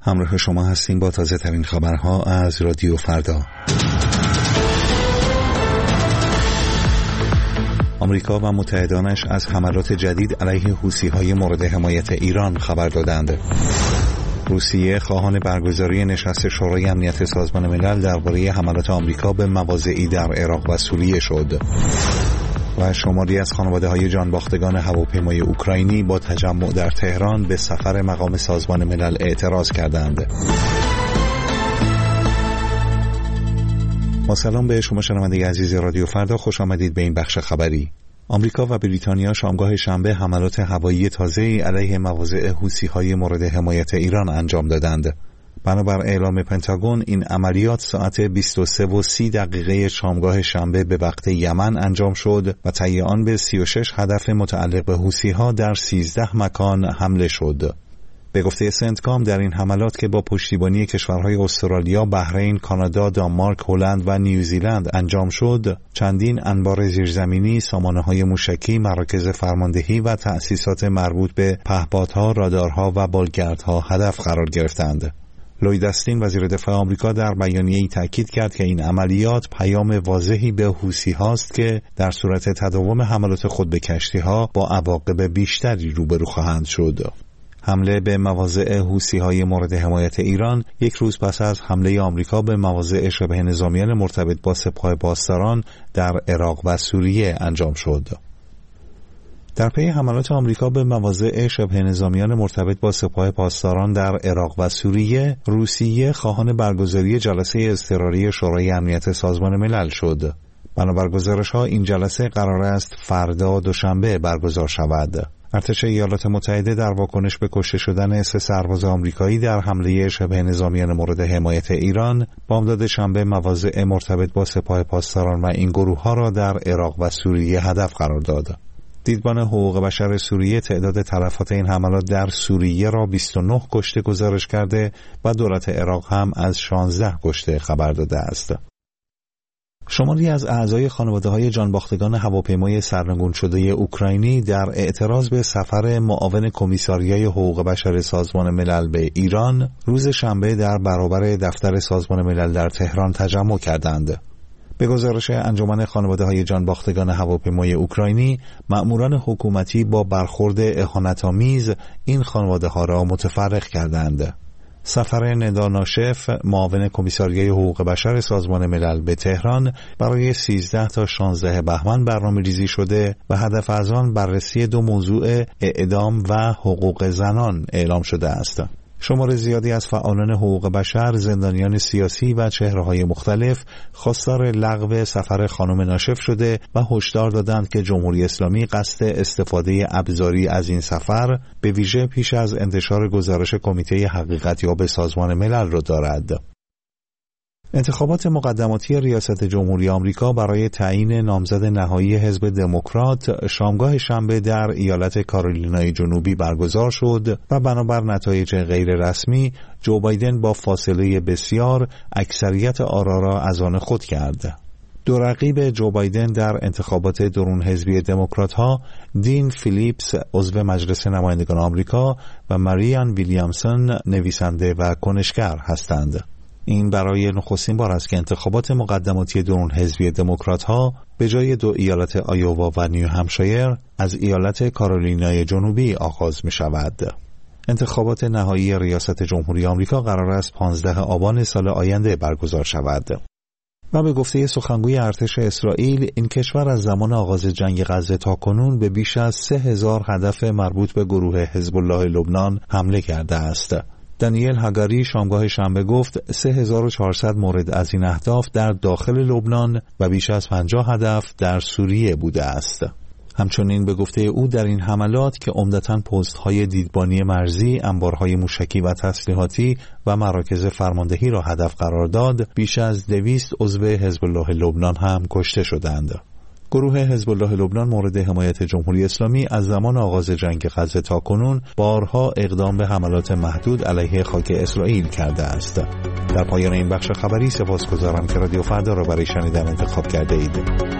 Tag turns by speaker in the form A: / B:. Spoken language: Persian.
A: همراه شما هستیم با تازه ترین خبرها از رادیو فردا. آمریکا و متحدانش از حملات جدید علیه حوثی‌های مورد حمایت ایران خبر دادند. روسیه خواهان برگزاری نشست شورای امنیت سازمان ملل درباره حملات آمریکا به مواضعی در عراق و سوریه شد. و شماری از خانواده‌های جانباختگان هواپیمای اوکراینی با تجمع در تهران به سفر مقام سازمان ملل اعتراض کردند. با سلام به شما شنونده عزیز رادیو فردا، خوش آمدید به این بخش خبری. آمریکا و بریتانیا شامگاه شنبه حملات هوایی تازه‌ای علیه مواضع حوثی‌های مورد حمایت ایران انجام دادند. بنابر اعلام پنتاگون این عملیات ساعت 23:30 شامگاه شنبه به وقت یمن انجام شد و طی آن به 36 هدف متعلق به حوثی‌ها در 13 مکان حمله شد. به گفته سنتکام در این حملات که با پشتیبانی کشورهای استرالیا، بحرین، کانادا، دانمارک، هلند و نیوزیلند انجام شد، چندین انبار زیرزمینی، سامانه‌های موشکی، مراکز فرماندهی و تأسیسات مربوط به پهپادها، رادارها و بالگردها هدف قرار گرفتند. لوید استین وزیر دفاع آمریکا در بیانیه‌ای تاکید کرد که این عملیات پیام واضحی به حوثی‌ها است که در صورت تداوم حملات خود به کشتی‌ها با عواقب بیشتری روبرو خواهند شد. حمله به مواضع حوثی‌های مورد حمایت ایران یک روز پس از حمله آمریکا به مواضع شبه نظامیان مرتبط با سپاه پاسداران در عراق و سوریه انجام شد. در پی حملات آمریکا به مواضع شبه نظامیان مرتبط با سپاه پاسداران در عراق و سوریه، روسیه خواهان برگزاری جلسه اضطراری شورای امنیت سازمان ملل شد. بنابر گزارش‌ها این جلسه قرار است فردا دوشنبه برگزار شود. ارتش ایالات متحده در واکنش به کشته شدن 3 سرباز آمریکایی در حمله شبه نظامیان مورد حمایت ایران، بامداد شنبه مواضع مرتبط با سپاه پاسداران و این گروه‌ها را در عراق و سوریه هدف قرار داد. دیدبان حقوق بشر سوریه تعداد تلفات این حملات در سوریه را 29 کشته گزارش کرده و دولت عراق هم از 16 کشته خبر داده است. شماری از اعضای خانواده‌های جانباختگان هواپیمای سرنگون شده اوکراینی در اعتراض به سفر معاون کمیساریای حقوق بشر سازمان ملل به ایران روز شنبه در برابر دفتر سازمان ملل در تهران تجمع کردند. به گزارش انجمن خانواده‌های جانباختگان هواپیمای اوکراینی، مأموران حکومتی با برخورد اهانت‌آمیز این خانواده‌ها را متفرق کردند. سفر ندا ناشف، معاون کمیساریای حقوق بشر سازمان ملل به تهران برای 13 تا 16 بهمن برنامه‌ریزی شده و هدف از آن بررسی 2 موضوع اعدام و حقوق زنان اعلام شده است. شمار زیادی از فعالان حقوق بشر، زندانیان سیاسی و چهره‌های مختلف خواستار لغو سفر خانم ناشف شده و هشدار دادند که جمهوری اسلامی قصد استفاده ابزاری از این سفر به ویژه پیش از انتشار گزارش کمیته حقیقتیاب سازمان ملل را دارد. انتخابات مقدماتی ریاست جمهوری آمریکا برای تعیین نامزد نهایی حزب دموکرات شامگاه شنبه در ایالت کارولینای جنوبی برگزار شد و بنابر نتایج غیر رسمی جو بایدن با فاصله بسیار اکثریت آرا را از آن خود کرد. دو رقیب جو بایدن در انتخابات درون حزبی دموکرات‌ها دین فیلیپس عضو مجلس نمایندگان آمریکا و ماریان ویلیامسون نویسنده و کنشگر هستند. این برای نخستین بار است که انتخابات مقدماتی درون حزبی دموکرات‌ها به جای 2 ایالت آیووا و نیو همشایر از ایالت کارولینای جنوبی آغاز می شود. انتخابات نهایی ریاست جمهوری آمریکا قرار است 15 آبان سال آینده برگزار شود. و به گفته سخنگوی ارتش اسرائیل، این کشور از زمان آغاز جنگ غزه تا کنون به بیش از 3000 هدف مربوط به گروه حزب الله لبنان حمله کرده است. دانیل هاگاری شامگاه شنبه گفت 3400 مورد از این اهداف در داخل لبنان و بیش از 50 هدف در سوریه بوده است. همچنین به گفته او در این حملات که عمدتاً پست‌های دیدبانی مرزی، انبارهای موشکی و تسلیحاتی و مراکز فرماندهی را هدف قرار داد، بیش از 200 عضو حزب الله لبنان هم کشته شدند. گروه حزب الله لبنان مورد حمایت جمهوری اسلامی از زمان آغاز جنگ غزه تا کنون بارها اقدام به حملات محدود علیه خاک اسرائیل کرده است. در پایان این بخش خبری سپاسگزارم که رادیو فردا را برای شنیدن انتخاب کرده اید.